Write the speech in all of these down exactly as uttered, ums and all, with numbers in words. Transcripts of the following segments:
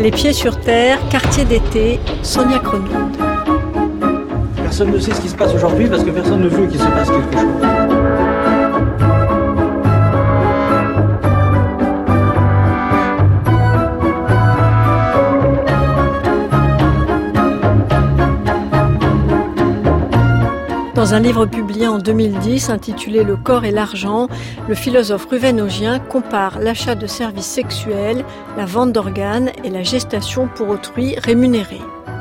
Les pieds sur terre, quartier d'été, Sonia Kronlund. Personne ne sait ce qui se passe aujourd'hui parce que personne ne veut qu'il se passe quelque chose. Dans un livre publié en deux mille dix intitulé « Le corps et l'argent », le philosophe Ruvén-Augien compare l'achat de services sexuels, la vente d'organes et la gestation pour autrui rémunérée.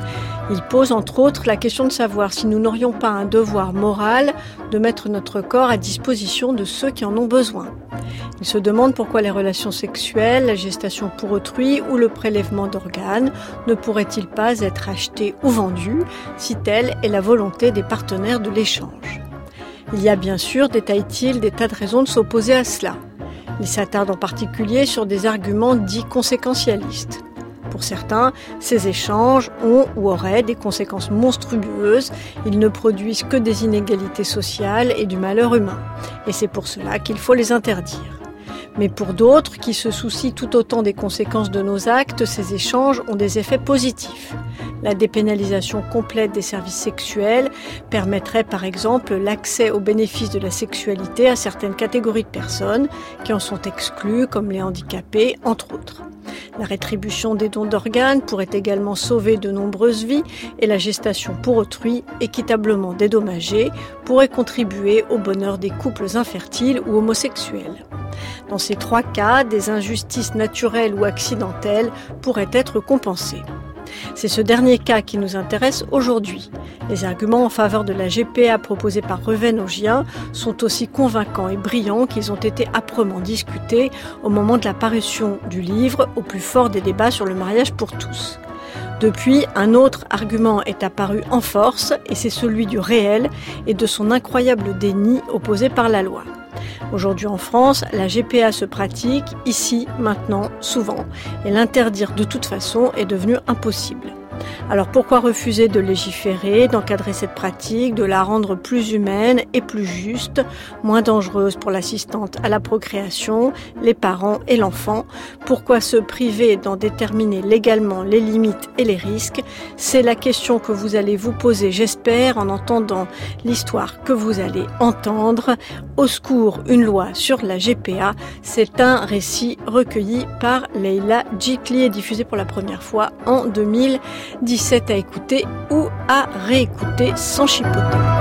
Il pose entre autres la question de savoir si nous n'aurions pas un devoir moral de mettre notre corps à disposition de ceux qui en ont besoin. Il se demande pourquoi les relations sexuelles, la gestation pour autrui ou le prélèvement d'organes ne pourraient-ils pas être achetés ou vendus si telle est la volonté des partenaires de l'échange. Il y a bien sûr, détaille-t-il, des tas de raisons de s'opposer à cela. Il s'attarde en particulier sur des arguments dits conséquentialistes. Pour certains, ces échanges ont ou auraient des conséquences monstrueuses. Ils ne produisent que des inégalités sociales et du malheur humain. Et c'est pour cela qu'il faut les interdire. Mais pour d'autres, qui se soucient tout autant des conséquences de nos actes, ces échanges ont des effets positifs. La dépénalisation complète des services sexuels permettrait par exemple l'accès aux bénéfices de la sexualité à certaines catégories de personnes qui en sont exclues, comme les handicapés, entre autres. La rétribution des dons d'organes pourrait également sauver de nombreuses vies et la gestation pour autrui, équitablement dédommagée, pourrait contribuer au bonheur des couples infertiles ou homosexuels. Dans ces trois cas, des injustices naturelles ou accidentelles pourraient être compensées. C'est ce dernier cas qui nous intéresse aujourd'hui. Les arguments en faveur de la G P A proposés par Ruvén-Augien sont aussi convaincants et brillants qu'ils ont été âprement discutés au moment de la parution du livre au plus fort des débats sur le mariage pour tous. Depuis, un autre argument est apparu en force et c'est celui du réel et de son incroyable déni opposé par la loi. Aujourd'hui en France, la G P A se pratique, ici, maintenant, souvent. Et l'interdire de toute façon est devenu impossible. Alors pourquoi refuser de légiférer, d'encadrer cette pratique, de la rendre plus humaine et plus juste, moins dangereuse pour l'assistante à la procréation, les parents et l'enfant? Pourquoi se priver d'en déterminer légalement les limites et les risques? C'est la question que vous allez vous poser, j'espère, en entendant l'histoire que vous allez entendre. Au secours, une loi sur la G P A, c'est un récit recueilli par Leila Djikli et diffusé pour la première fois en deux mille dix-sept à écouter ou à réécouter sans chipoter.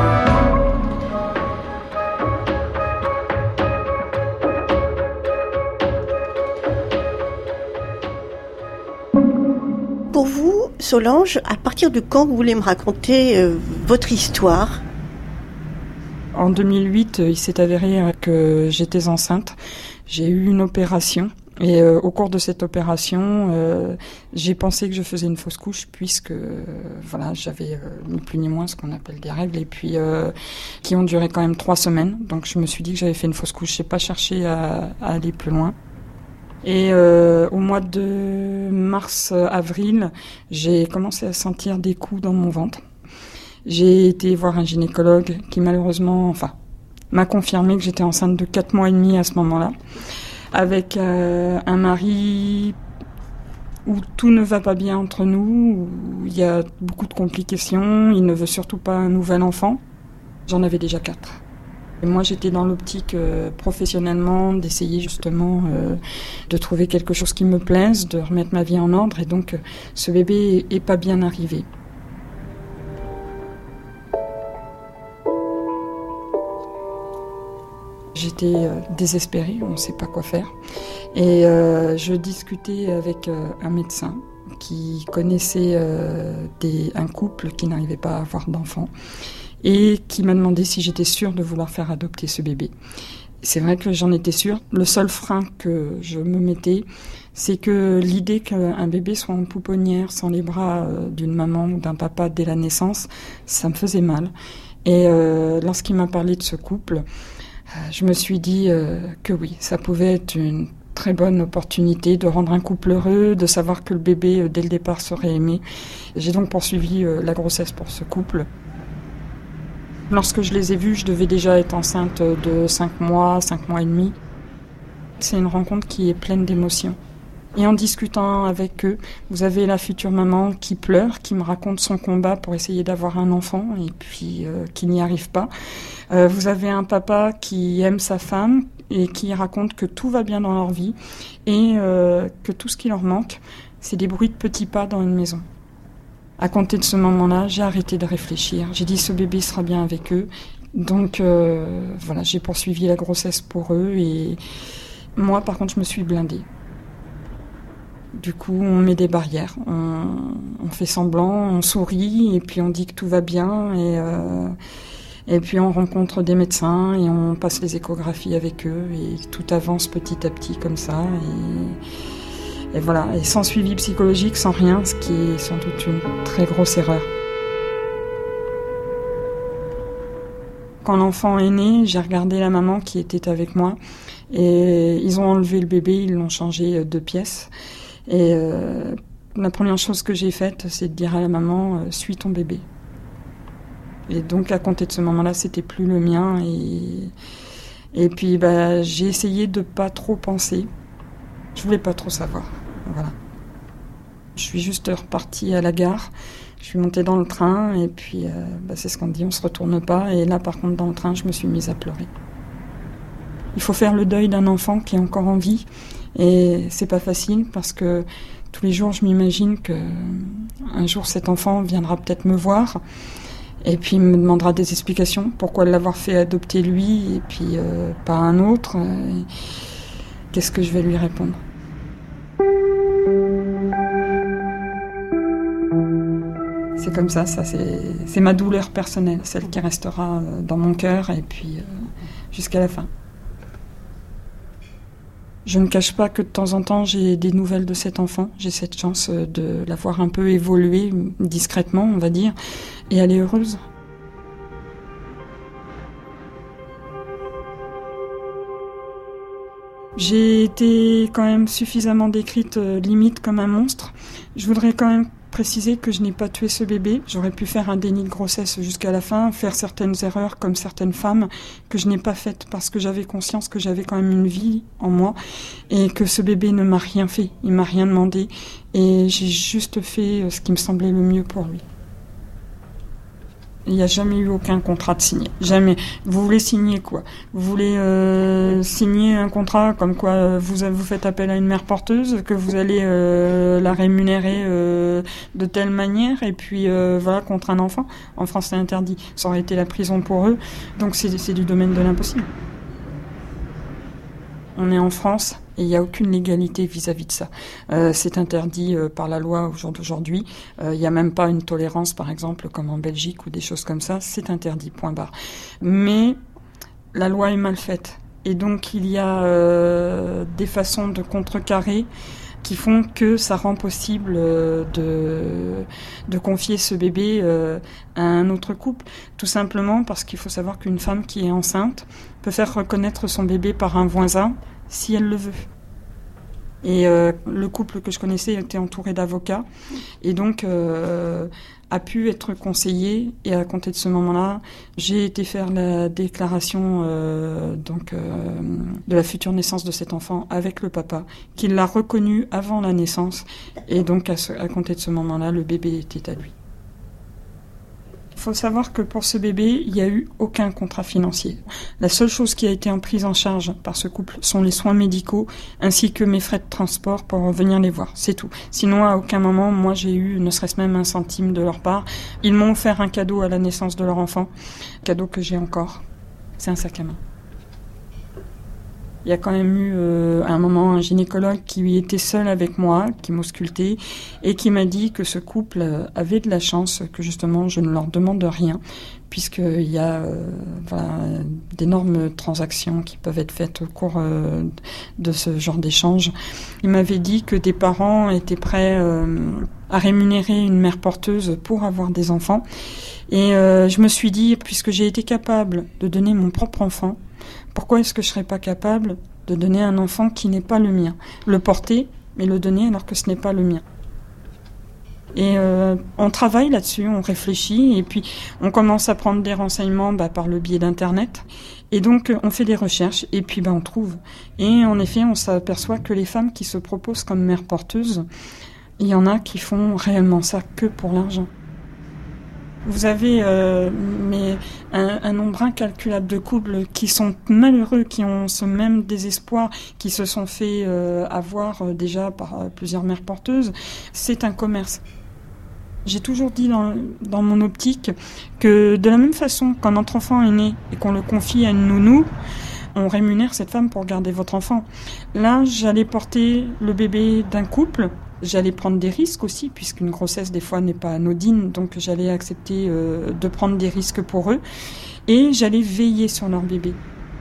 Pour vous, Solange, à partir de quand vous voulez me raconter euh, votre histoire ? En deux mille huit, il s'est avéré que j'étais enceinte. J'ai eu une opération. Et euh, au cours de cette opération, euh, j'ai pensé que je faisais une fausse couche puisque euh, voilà, j'avais euh, ni plus ni moins ce qu'on appelle des règles et puis euh, qui ont duré quand même trois semaines. Donc je me suis dit que j'avais fait une fausse couche. J'ai pas cherché à, à aller plus loin. Et euh, au mois de mars-avril, j'ai commencé à sentir des coups dans mon ventre. J'ai été voir un gynécologue qui malheureusement, enfin, m'a confirmé que j'étais enceinte de quatre mois et demi à ce moment-là. Avec euh, un mari où tout ne va pas bien entre nous, où il y a beaucoup de complications, il ne veut surtout pas un nouvel enfant. J'en avais déjà quatre. Et moi, j'étais dans l'optique euh, professionnellement d'essayer justement euh, de trouver quelque chose qui me plaise, de remettre ma vie en ordre, et donc euh, ce bébé est pas bien arrivé. J'étais euh, désespérée, on ne sait pas quoi faire. Et euh, je discutais avec euh, un médecin qui connaissait euh, des, un couple qui n'arrivait pas à avoir d'enfant et qui m'a demandé si j'étais sûre de vouloir faire adopter ce bébé. C'est vrai que j'en étais sûre. Le seul frein que je me mettais, c'est que l'idée qu'un bébé soit en pouponnière sans les bras euh, d'une maman ou d'un papa dès la naissance, ça me faisait mal. Et euh, lorsqu'il m'a parlé de ce couple, je me suis dit euh, que oui, ça pouvait être une très bonne opportunité de rendre un couple heureux, de savoir que le bébé, euh, dès le départ, serait aimé. J'ai donc poursuivi euh, la grossesse pour ce couple. Lorsque je les ai vus, je devais déjà être enceinte de cinq mois, cinq mois et demi. C'est une rencontre qui est pleine d'émotions. Et en discutant avec eux, vous avez la future maman qui pleure, qui me raconte son combat pour essayer d'avoir un enfant et puis euh, qui n'y arrive pas. Euh, vous avez un papa qui aime sa femme et qui raconte que tout va bien dans leur vie et euh, que tout ce qui leur manque, c'est des bruits de petits pas dans une maison. À compter de ce moment-là, j'ai arrêté de réfléchir. J'ai dit ce bébé sera bien avec eux. Donc euh, voilà, j'ai poursuivi la grossesse pour eux et moi par contre je me suis blindée. Du coup, on met des barrières, on, on fait semblant, on sourit, et puis on dit que tout va bien, et, euh, et puis on rencontre des médecins, et on passe les échographies avec eux, et tout avance petit à petit comme ça, et, et voilà, et sans suivi psychologique, sans rien, ce qui est sans doute une très grosse erreur. Quand l'enfant est né, j'ai regardé la maman qui était avec moi, et ils ont enlevé le bébé, ils l'ont changé de pièce. Et euh, la première chose que j'ai faite, c'est de dire à la maman euh, « suis ton bébé ». Et donc, à compter de ce moment-là, c'était plus le mien. Et, et puis, bah, j'ai essayé de pas trop penser. Je voulais pas trop savoir. Voilà. Je suis juste repartie à la gare. Je suis montée dans le train et puis, euh, bah, c'est ce qu'on dit, on se retourne pas. Et là, par contre, dans le train, je me suis mise à pleurer. Il faut faire le deuil d'un enfant qui est encore en vie. Et c'est pas facile parce que tous les jours je m'imagine que un jour cet enfant viendra peut-être me voir et puis me demandera des explications pourquoi l'avoir fait adopter lui et puis euh, pas un autre. Et qu'est-ce que je vais lui répondre ? C'est comme ça, ça c'est, c'est ma douleur personnelle, celle qui restera dans mon cœur et puis euh, jusqu'à la fin. Je ne cache pas que de temps en temps, j'ai des nouvelles de cet enfant. J'ai cette chance de l'avoir un peu évolué discrètement, on va dire, et elle est heureuse. J'ai été quand même suffisamment décrite euh, limite comme un monstre. Je voudrais quand même préciser que je n'ai pas tué ce bébé. J'aurais pu faire un déni de grossesse jusqu'à la fin, faire certaines erreurs comme certaines femmes que je n'ai pas faites parce que j'avais conscience que j'avais quand même une vie en moi et que ce bébé ne m'a rien fait, il m'a rien demandé et j'ai juste fait ce qui me semblait le mieux pour lui. Il n'y a jamais eu aucun contrat de signé. Jamais. Vous voulez signer quoi ? Vous voulez euh, signer un contrat comme quoi vous, vous faites appel à une mère porteuse, que vous allez euh, la rémunérer euh, de telle manière, et puis euh, voilà, contre un enfant. En France, c'est interdit. Ça aurait été la prison pour eux. Donc c'est, c'est du domaine de l'impossible. On est en France et il n'y a aucune légalité vis-à-vis de ça. Euh, c'est interdit euh, par la loi au jour d'aujourd'hui. Euh, il n'y a même pas une tolérance, par exemple, comme en Belgique ou des choses comme ça. C'est interdit, point barre. Mais la loi est mal faite. Et donc il y a euh, des façons de contrecarrer qui font que ça rend possible euh, de, de confier ce bébé euh, à un autre couple. Tout simplement parce qu'il faut savoir qu'une femme qui est enceinte peut faire reconnaître son bébé par un voisin si elle le veut. Et euh, le couple que je connaissais était entouré d'avocats et donc euh, a pu être conseillé. Et à compter de ce moment-là, j'ai été faire la déclaration euh, donc euh, de la future naissance de cet enfant avec le papa, qui l'a reconnu avant la naissance. Et donc à, ce, à compter de ce moment-là, le bébé était à lui. Il faut savoir que pour ce bébé, il n'y a eu aucun contrat financier. La seule chose qui a été en prise en charge par ce couple sont les soins médicaux ainsi que mes frais de transport pour venir les voir. C'est tout. Sinon, à aucun moment, moi, j'ai eu ne serait-ce même un centime de leur part. Ils m'ont offert un cadeau à la naissance de leur enfant, cadeau que j'ai encore. C'est un sac à main. Il y a quand même eu euh, à un moment un gynécologue qui était seul avec moi, qui m'auscultait et qui m'a dit que ce couple avait de la chance, que justement je ne leur demande rien, puisqu'il y a euh, voilà, d'énormes transactions qui peuvent être faites au cours euh, de ce genre d'échange. Il m'avait dit que des parents étaient prêts euh, à rémunérer une mère porteuse pour avoir des enfants. Et euh, je me suis dit, puisque j'ai été capable de donner mon propre enfant, pourquoi est-ce que je ne serais pas capable de donner un enfant qui n'est pas le mien ? Le porter, mais le donner alors que ce n'est pas le mien. Et euh, on travaille là-dessus, on réfléchit et puis on commence à prendre des renseignements bah, par le biais d'Internet. Et donc on fait des recherches et puis bah, on trouve. Et en effet, on s'aperçoit que les femmes qui se proposent comme mères porteuses, il y en a qui font réellement ça que pour l'argent. Vous avez euh, mais un, un nombre incalculable de couples qui sont malheureux, qui ont ce même désespoir, qui se sont fait euh, avoir euh, déjà par euh, plusieurs mères porteuses. C'est un commerce. J'ai toujours dit dans, dans mon optique que de la même façon qu'un autre enfant est né et qu'on le confie à une nounou, on rémunère cette femme pour garder votre enfant. Là, j'allais porter le bébé d'un couple. J'allais prendre des risques aussi, puisqu'une grossesse, des fois, n'est pas anodine. Donc, j'allais accepter euh, de prendre des risques pour eux. Et j'allais veiller sur leur bébé.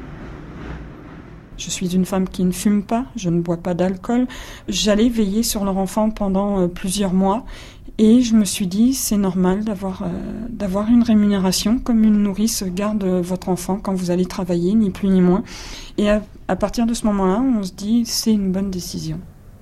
Je suis une femme qui ne fume pas, je ne bois pas d'alcool. J'allais veiller sur leur enfant pendant euh, plusieurs mois. Et je me suis dit, c'est normal d'avoir, euh, d'avoir une rémunération, comme une nourrice garde votre enfant quand vous allez travailler, ni plus ni moins. Et à, à partir de ce moment-là, on se dit, c'est une bonne décision.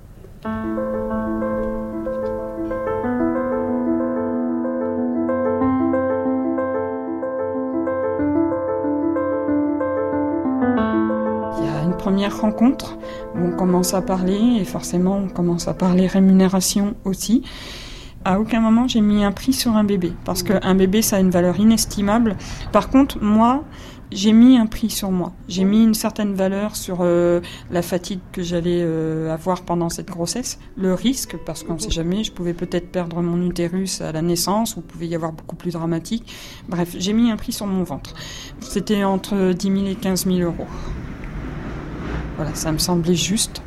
Première rencontre, on commence à parler et forcément on commence à parler rémunération aussi. À aucun moment j'ai mis un prix sur un bébé parce qu'un bébé ça a une valeur inestimable. Par contre moi j'ai mis un prix sur moi. J'ai mis une certaine valeur sur euh, la fatigue que j'allais euh, avoir pendant cette grossesse, le risque parce qu'on ne sait jamais, je pouvais peut-être perdre mon utérus à la naissance ou pouvait y avoir beaucoup plus dramatique. Bref, j'ai mis un prix sur mon ventre. C'était entre dix mille et quinze mille euros. Voilà, ça me semblait juste.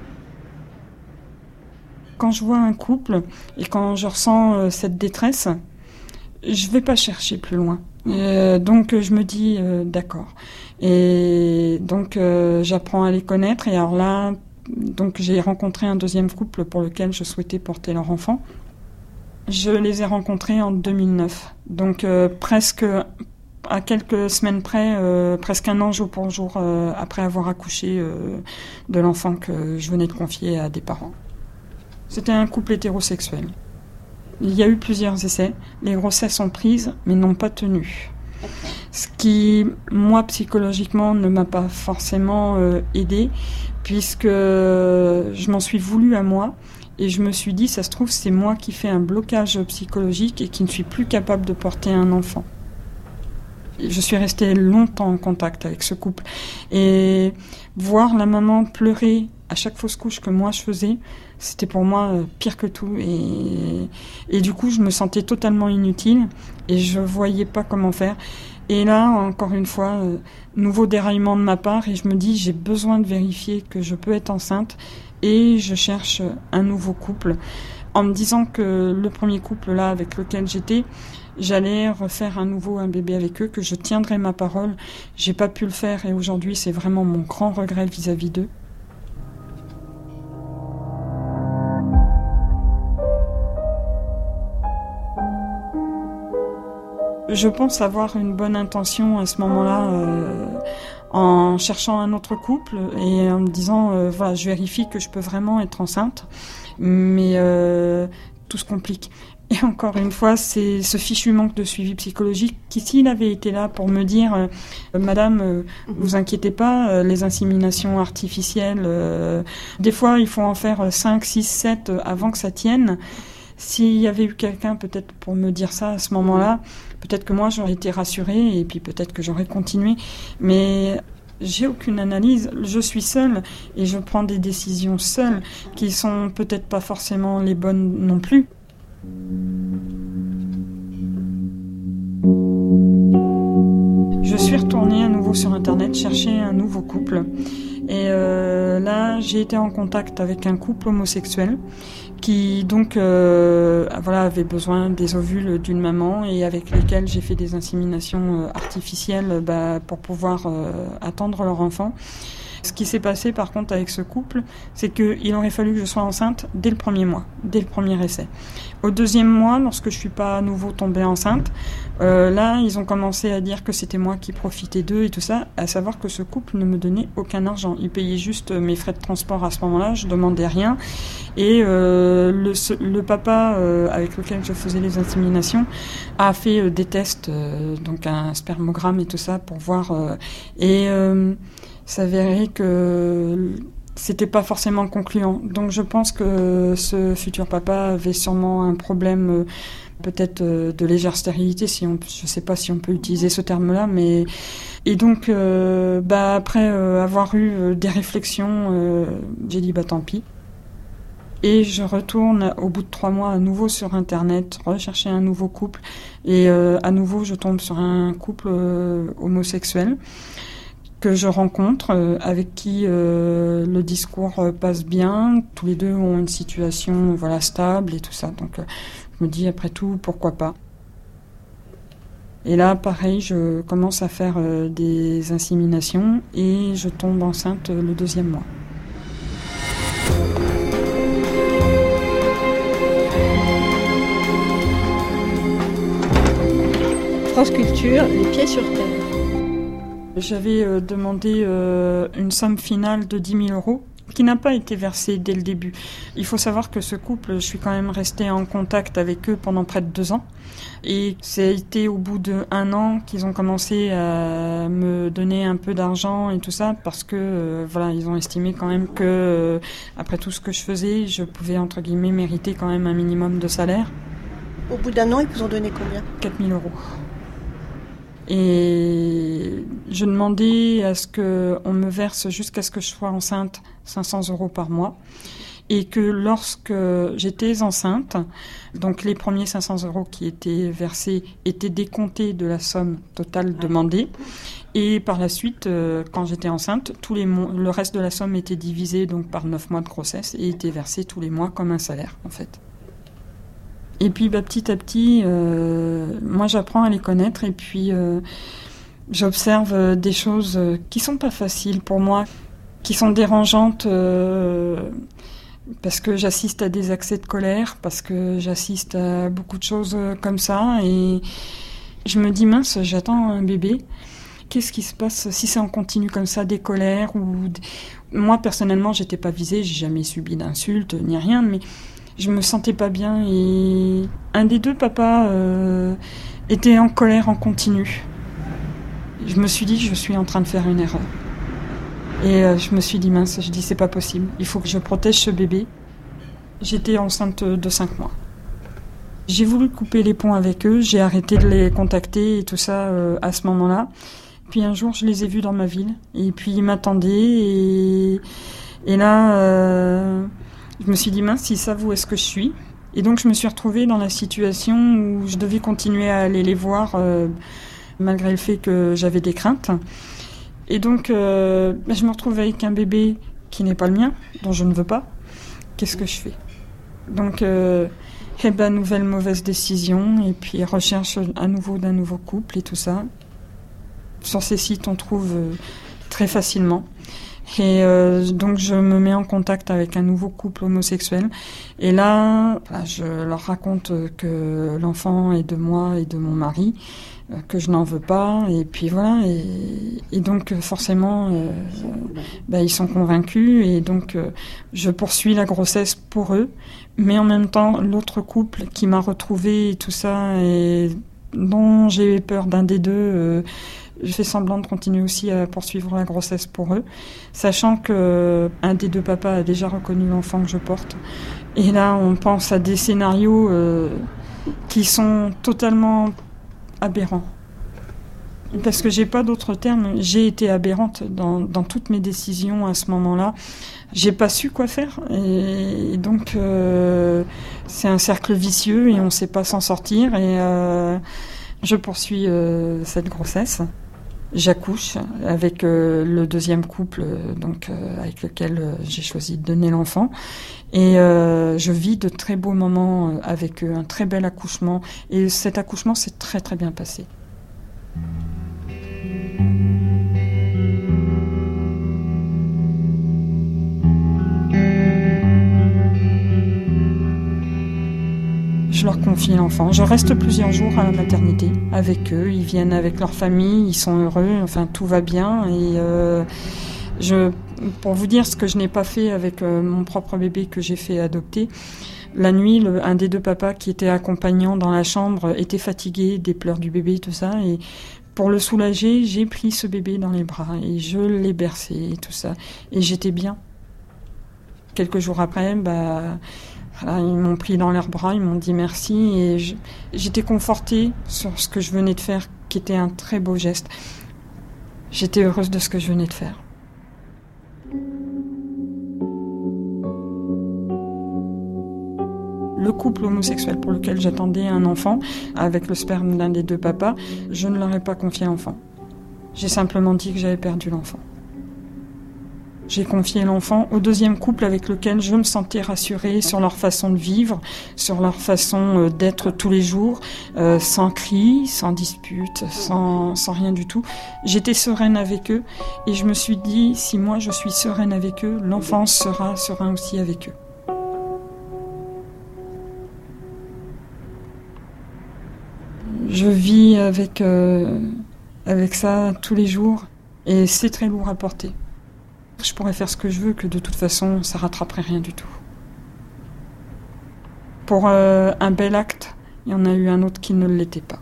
Quand je vois un couple et quand je ressens euh, cette détresse, je ne vais pas chercher plus loin. Euh, donc je me dis euh, d'accord. Et donc euh, j'apprends à les connaître. Et alors là, donc j'ai rencontré un deuxième couple pour lequel je souhaitais porter leur enfant. Je les ai rencontrés en deux mille neuf. Donc euh, presque... à quelques semaines près, euh, presque un an jour pour jour euh, après avoir accouché euh, de l'enfant que je venais de confier à des parents. C'était un couple hétérosexuel. Il y a eu plusieurs essais. Les grossesses ont prises, mais n'ont pas tenu. Ce qui, moi, psychologiquement, ne m'a pas forcément euh, aidée, puisque je m'en suis voulu à moi. Et je me suis dit, ça se trouve, c'est moi qui fais un blocage psychologique et qui ne suis plus capable de porter un enfant. Je suis restée longtemps en contact avec ce couple. Et voir la maman pleurer à chaque fausse couche que moi je faisais, c'était pour moi pire que tout. Et, et du coup, je me sentais totalement inutile et je voyais pas comment faire. Et là, encore une fois, euh, nouveau déraillement de ma part et je me dis, j'ai besoin de vérifier que je peux être enceinte et je cherche un nouveau couple. En me disant que le premier couple là avec lequel j'étais, j'allais refaire un nouveau un bébé avec eux, que je tiendrais ma parole. J'ai pas pu le faire et aujourd'hui c'est vraiment mon grand regret vis-à-vis d'eux. Je pense avoir une bonne intention à ce moment-là euh, en cherchant un autre couple et en me disant euh, voilà, je vérifie que je peux vraiment être enceinte, mais euh, tout se complique. Et encore une fois, c'est ce fichu manque de suivi psychologique qui, s'il avait été là pour me dire euh, « Madame, euh, vous inquiétez pas, euh, les inséminations artificielles, euh, des fois, il faut en faire cinq, six, sept avant que ça tienne ». S'il y avait eu quelqu'un peut-être pour me dire ça à ce moment-là, peut-être que moi j'aurais été rassurée et puis peut-être que j'aurais continué. Mais j'ai aucune analyse, je suis seule et je prends des décisions seule qui sont peut-être pas forcément les bonnes non plus. Je suis retournée à nouveau sur Internet chercher un nouveau couple. Et euh, là, j'ai été en contact avec un couple homosexuel qui donc euh, voilà, avait besoin des ovules d'une maman et avec lesquels j'ai fait des inséminations euh, artificielles bah, pour pouvoir euh, attendre leur enfant. Ce qui s'est passé par contre avec ce couple, c'est qu'il aurait fallu que je sois enceinte dès le premier mois, dès le premier essai. Au deuxième mois, lorsque je ne suis pas à nouveau tombée enceinte, euh, là, ils ont commencé à dire que c'était moi qui profitais d'eux et tout ça, à savoir que ce couple ne me donnait aucun argent. Ils payaient juste mes frais de transport à ce moment-là, je ne demandais rien. Et euh, le, le papa euh, avec lequel je faisais les inséminations a fait euh, des tests, euh, donc un spermogramme et tout ça, pour voir. Euh, et euh, s'avérait que c'était pas forcément concluant. Donc je pense que ce futur papa avait sûrement un problème, euh, peut-être euh, de légère stérilité, si on, je sais pas si on peut utiliser ce terme-là, mais et donc euh, bah après euh, avoir eu euh, des réflexions, euh, j'ai dit bah tant pis. Et je retourne au bout de trois mois à nouveau sur Internet, rechercher un nouveau couple, et euh, à nouveau je tombe sur un couple euh, homosexuel que je rencontre, euh, avec qui euh, le discours euh, passe bien. Tous les deux ont une situation voilà, stable et tout ça. Donc euh, je me dis, après tout, pourquoi pas. Et là, pareil, je commence à faire euh, des inséminations et je tombe enceinte euh, le deuxième mois. France Culture, les pieds sur terre. J'avais euh, demandé euh, une somme finale de dix mille euros qui n'a pas été versée dès le début. Il faut savoir que ce couple, je suis quand même restée en contact avec eux pendant près de deux ans. Et ça a été au bout d'un an qu'ils ont commencé à me donner un peu d'argent et tout ça, parce que euh, voilà, ils ont estimé quand même que, euh, après tout ce que je faisais, je pouvais entre guillemets mériter quand même un minimum de salaire. Au bout d'un an, ils vous ont donné combien ? quatre mille euros. Et je demandais à ce qu'on me verse jusqu'à ce que je sois enceinte cinq cents euros par mois. Et que lorsque j'étais enceinte, donc les premiers cinq cents euros qui étaient versés étaient décomptés de la somme totale demandée. Et par la suite, quand j'étais enceinte, tous les mois, le reste de la somme était divisé donc par neuf mois de grossesse et était versé tous les mois comme un salaire en fait. Et puis bah, petit à petit, euh, moi j'apprends à les connaître et puis euh, j'observe des choses qui sont pas faciles pour moi, qui sont dérangeantes euh, parce que j'assiste à des accès de colère, parce que j'assiste à beaucoup de choses comme ça et je me dis mince, j'attends un bébé. Qu'est-ce qui se passe si ça en continue comme ça, des colères ou des... Moi personnellement, j'étais pas visée, j'ai jamais subi d'insultes ni rien, mais je me sentais pas bien et un des deux papas euh, était en colère en continu. Je me suis dit, je suis en train de faire une erreur. Et euh, je me suis dit, mince, je dis, c'est pas possible. Il faut que je protège ce bébé. J'étais enceinte de cinq mois. J'ai voulu couper les ponts avec eux, j'ai arrêté de les contacter et tout ça euh, à ce moment-là. Puis un jour, je les ai vus dans ma ville. Et puis ils m'attendaient et, et là... Euh, je me suis dit, mince, ils savent où est-ce que je suis. Et donc, je me suis retrouvée dans la situation où je devais continuer à aller les voir, euh, malgré le fait que j'avais des craintes. Et donc, euh, je me retrouve avec un bébé qui n'est pas le mien, dont je ne veux pas. Qu'est-ce que je fais ? Donc, euh, eh ben, nouvelle mauvaise décision, et puis recherche à nouveau d'un nouveau couple et tout ça. Sur ces sites, on trouve euh, très facilement. Et euh, donc je me mets en contact avec un nouveau couple homosexuel et là je leur raconte que l'enfant est de moi et de mon mari, que je n'en veux pas et puis voilà et, et donc forcément euh, bah, ils sont convaincus et donc euh, je poursuis la grossesse pour eux, mais en même temps l'autre couple qui m'a retrouvée et tout ça et dont j'ai eu peur d'un des deux, euh, je fais semblant de continuer aussi à poursuivre la grossesse pour eux, sachant que un des deux papas a déjà reconnu l'enfant que je porte. Et là, on pense à des scénarios euh, qui sont totalement aberrants. Parce que j'ai pas d'autres termes, j'ai été aberrante dans, dans toutes mes décisions à ce moment-là. J'ai pas su quoi faire et donc euh, c'est un cercle vicieux et on sait pas s'en sortir et euh, je poursuis euh, cette grossesse. J'accouche avec euh, le deuxième couple euh, donc euh, avec lequel euh, j'ai choisi de donner l'enfant et euh, je vis de très beaux moments euh, avec eux, un très bel accouchement et cet accouchement s'est très très bien passé. Je leur confie l'enfant. Je reste plusieurs jours à la maternité avec eux. Ils viennent avec leur famille, ils sont heureux, enfin tout va bien. Et euh, je, pour vous dire ce que je n'ai pas fait avec euh, mon propre bébé que j'ai fait adopter, la nuit, le, un des deux papas qui était accompagnant dans la chambre était fatigué des pleurs du bébé, tout ça. Et pour le soulager, j'ai pris ce bébé dans les bras et je l'ai bercé et tout ça. Et j'étais bien. Quelques jours après, bah, voilà, ils m'ont pris dans leurs bras, ils m'ont dit merci. Et je, j'étais confortée sur ce que je venais de faire, qui était un très beau geste. J'étais heureuse de ce que je venais de faire. Le couple homosexuel pour lequel j'attendais un enfant, avec le sperme d'un des deux papas, je ne leur ai pas confié l'enfant. J'ai simplement dit que j'avais perdu l'enfant. J'ai confié l'enfant au deuxième couple avec lequel je me sentais rassurée sur leur façon de vivre, sur leur façon d'être tous les jours, euh, sans cris, sans disputes, sans, sans rien du tout. J'étais sereine avec eux et je me suis dit, si moi je suis sereine avec eux, l'enfant sera serein aussi avec eux. Je vis avec, euh, avec ça tous les jours et c'est très lourd à porter. Je pourrais faire ce que je veux, que de toute façon, ça rattraperait rien du tout. Pour euh, un bel acte, il y en a eu un autre qui ne l'était pas.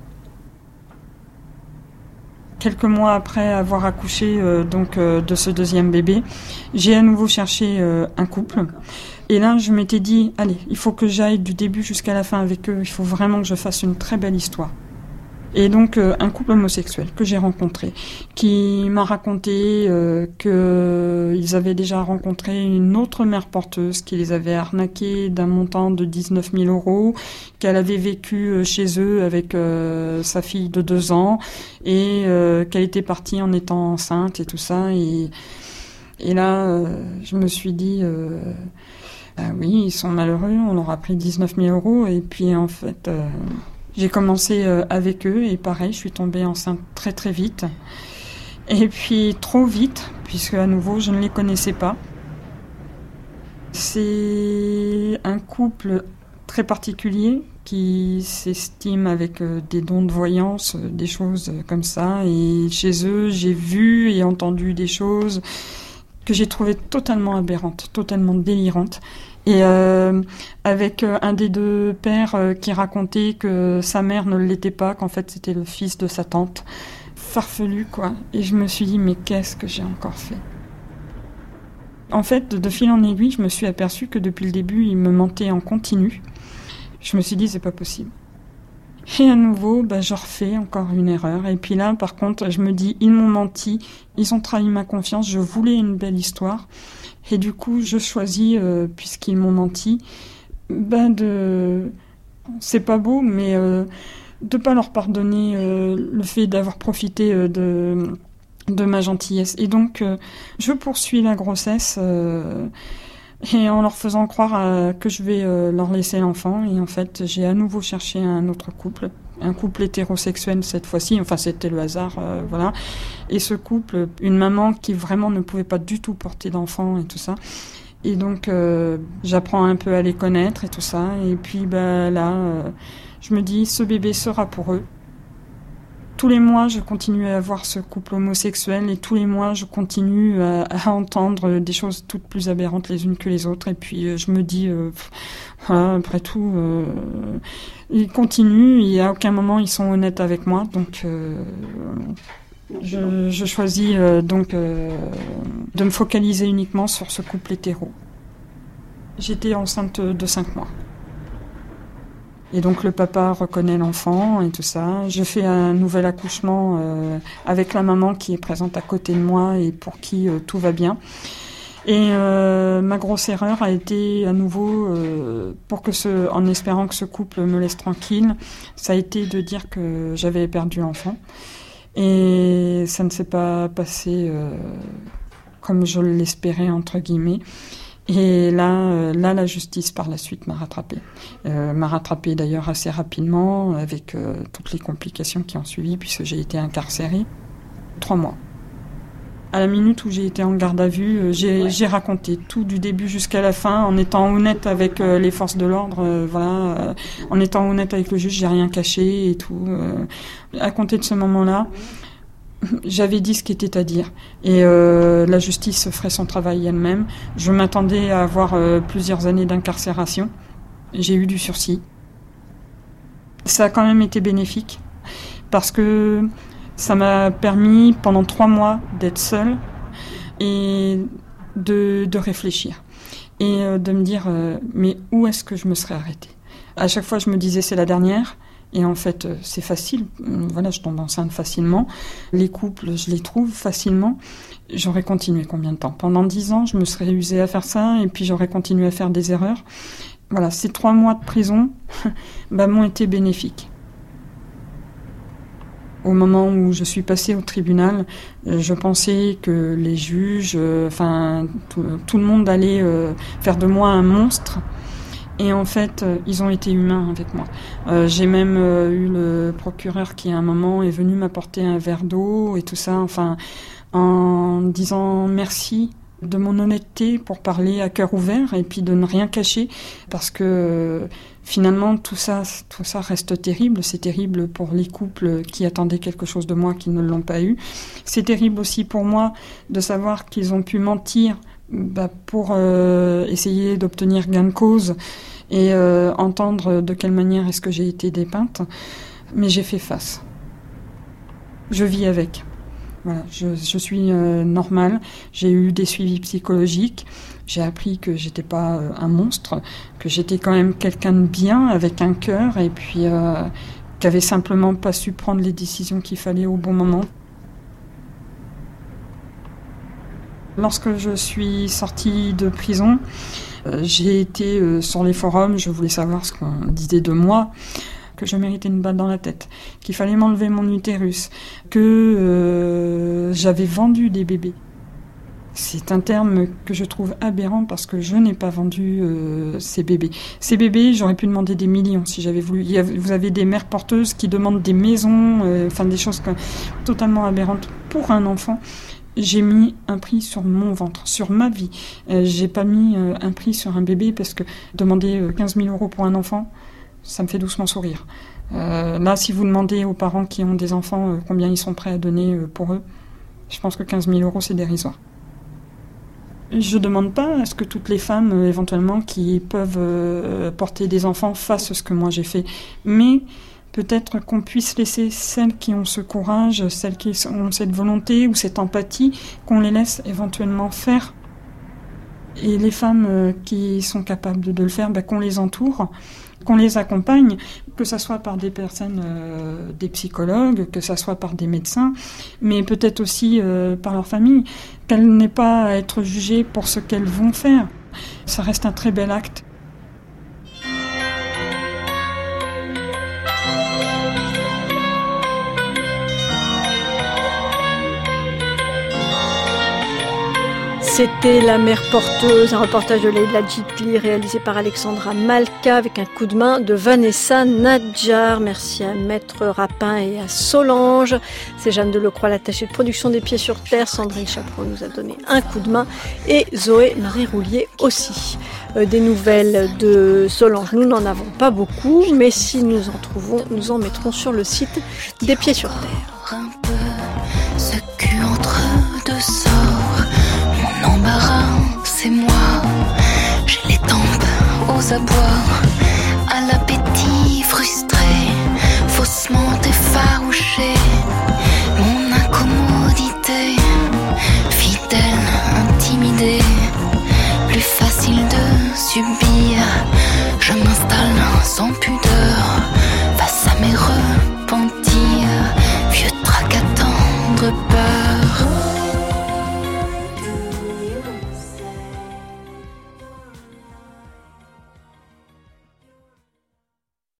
Quelques mois après avoir accouché euh, donc, euh, de ce deuxième bébé, j'ai à nouveau cherché euh, un couple. Et là, je m'étais dit, allez, il faut que j'aille du début jusqu'à la fin avec eux. Il faut vraiment que je fasse une très belle histoire. Et donc, euh, un couple homosexuel que j'ai rencontré, qui m'a raconté euh, qu'ils avaient déjà rencontré une autre mère porteuse qui les avait arnaqués d'un montant de dix-neuf mille euros, qu'elle avait vécu chez eux avec euh, sa fille de deux ans, et euh, qu'elle était partie en étant enceinte et tout ça. Et, et là, euh, je me suis dit... Euh, Ben oui, ils sont malheureux, on leur a pris dix-neuf mille euros et puis en fait, euh, j'ai commencé euh, avec eux et pareil, je suis tombée enceinte très très vite. Et puis trop vite, puisque à nouveau, je ne les connaissais pas. C'est un couple très particulier qui s'estime avec euh, des dons de voyance, euh, des choses comme ça. Et chez eux, j'ai vu et entendu des choses que j'ai trouvées totalement aberrantes, totalement délirantes. Et euh, avec euh, un des deux pères euh, qui racontait que sa mère ne l'était pas, qu'en fait c'était le fils de sa tante. Farfelu, quoi. Et je me suis dit, mais qu'est-ce que j'ai encore fait ? En fait, de fil en aiguille, je me suis aperçue que depuis le début, il me mentait en continu. Je me suis dit, c'est pas possible. Et à nouveau, bah, je refais encore une erreur. Et puis là, par contre, je me dis, ils m'ont menti, ils ont trahi ma confiance, je voulais une belle histoire. Et du coup, je choisis, euh, puisqu'ils m'ont menti, bah, de... C'est pas beau, mais euh, de pas leur pardonner euh, le fait d'avoir profité euh, de, de ma gentillesse. Et donc, euh, je poursuis la grossesse... Euh, Et en leur faisant croire euh, que je vais euh, leur laisser l'enfant. Et en fait, j'ai à nouveau cherché un autre couple, un couple hétérosexuel cette fois-ci. Enfin, c'était le hasard, euh, voilà. Et ce couple, une maman qui vraiment ne pouvait pas du tout porter d'enfant et tout ça. Et donc, euh, j'apprends un peu à les connaître et tout ça. Et puis, bah, là, euh, je me dis, ce bébé sera pour eux. Tous les mois, je continue à voir ce couple homosexuel et tous les mois, je continue à, à entendre des choses toutes plus aberrantes les unes que les autres. Et puis, je me dis, euh, voilà, après tout, euh, ils continuent et à aucun moment, ils sont honnêtes avec moi. Donc, euh, je, je choisis euh, donc euh, de me focaliser uniquement sur ce couple hétéro. J'étais enceinte de cinq mois. Et donc le papa reconnaît l'enfant et tout ça. Je fais un nouvel accouchement euh, avec la maman qui est présente à côté de moi et pour qui euh, tout va bien. Et euh, ma grosse erreur a été à nouveau, euh, pour que ce, en espérant que ce couple me laisse tranquille, ça a été de dire que j'avais perdu l'enfant. Et ça ne s'est pas passé euh, comme je l'espérais, entre guillemets. Et là, là, la justice par la suite m'a rattrapée. Euh, m'a rattrapée d'ailleurs assez rapidement, avec euh, toutes les complications qui ont suivi, puisque j'ai été incarcérée. Trois mois. À la minute où j'ai été en garde à vue, j'ai, ouais. j'ai raconté tout du début jusqu'à la fin, en étant honnête avec euh, les forces de l'ordre, euh, voilà, euh, en étant honnête avec le juge, j'ai rien caché et tout. Euh, à compter de ce moment-là, j'avais dit ce qui était à dire. Et euh, la justice ferait son travail elle-même. Je m'attendais à avoir euh, plusieurs années d'incarcération. J'ai eu du sursis. Ça a quand même été bénéfique, parce que ça m'a permis pendant trois mois d'être seule et de, de réfléchir et de me dire euh, mais où est-ce que je me serais arrêtée. À chaque fois je me disais c'est la dernière et en fait c'est facile, voilà, je tombe enceinte facilement, les couples je les trouve facilement. J'aurais continué combien de temps ? Pendant dix ans je me serais usée à faire ça et puis j'aurais continué à faire des erreurs. Voilà, ces trois mois de prison bah, m'ont été bénéfiques. Au moment où je suis passée au tribunal, je pensais que les juges, euh, enfin tout, tout le monde allait euh, faire de moi un monstre. Et en fait, euh, ils ont été humains avec moi. Euh, j'ai même euh, eu le procureur qui, à un moment, est venu m'apporter un verre d'eau et tout ça, enfin, en disant merci de mon honnêteté pour parler à cœur ouvert et puis de ne rien cacher, parce que euh, finalement tout ça, tout ça reste terrible. C'est terrible pour les couples qui attendaient quelque chose de moi qui ne l'ont pas eu. C'est terrible aussi pour moi de savoir qu'ils ont pu mentir bah, pour euh, essayer d'obtenir gain de cause et euh, entendre de quelle manière est-ce que j'ai été dépeinte. Mais j'ai fait face. Je vis avec. Voilà, je, je suis euh, normale, j'ai eu des suivis psychologiques, j'ai appris que j'étais pas euh, un monstre, que j'étais quand même quelqu'un de bien, avec un cœur, et puis euh, qui avait simplement pas su prendre les décisions qu'il fallait au bon moment. Lorsque je suis sortie de prison, euh, j'ai été euh, sur les forums, je voulais savoir ce qu'on disait de moi, que je méritais une balle dans la tête, qu'il fallait m'enlever mon utérus, que euh, j'avais vendu des bébés. C'est un terme que je trouve aberrant parce que je n'ai pas vendu euh, ces bébés. Ces bébés, j'aurais pu demander des millions si j'avais voulu. Il y a, vous avez des mères porteuses qui demandent des maisons, euh, enfin des choses que, totalement aberrantes pour un enfant. J'ai mis un prix sur mon ventre, sur ma vie. Euh, j'ai pas mis euh, un prix sur un bébé parce que demander euh, quinze mille euros pour un enfant, ça me fait doucement sourire. Euh, là, si vous demandez aux parents qui ont des enfants euh, combien ils sont prêts à donner euh, pour eux, je pense que quinze mille euros, c'est dérisoire. Je ne demande pas à ce que toutes les femmes, euh, éventuellement, qui peuvent euh, porter des enfants fassent ce que moi j'ai fait. Mais peut-être qu'on puisse laisser celles qui ont ce courage, celles qui ont cette volonté ou cette empathie, qu'on les laisse éventuellement faire. Et les femmes euh, qui sont capables de le faire, bah, qu'on les entoure, qu'on les accompagne, que ce soit par des personnes, euh, des psychologues, que ce soit par des médecins, mais peut-être aussi euh, par leur famille, qu'elles n'aient pas à être jugées pour ce qu'elles vont faire. Ça reste un très bel acte. C'était La Mère porteuse, un reportage de Leïla Djitli réalisé par Alexandra Malka avec un coup de main de Vanessa Nadjar. Merci à Maître Rapin et à Solange. C'est Jeanne Delecroix, l'attachée de production des Pieds sur Terre. Sandrine Chaperon nous a donné un coup de main et Zoé Marie-Roulier aussi. Euh, des nouvelles de Solange, nous n'en avons pas beaucoup, mais si nous en trouvons, nous en mettrons sur le site des Pieds sur Terre. Un peu ce cul entre deux sorts. Mon embarras, c'est moi. J'ai les tempes aux abois, à l'appétit frustré, faussement effarouché.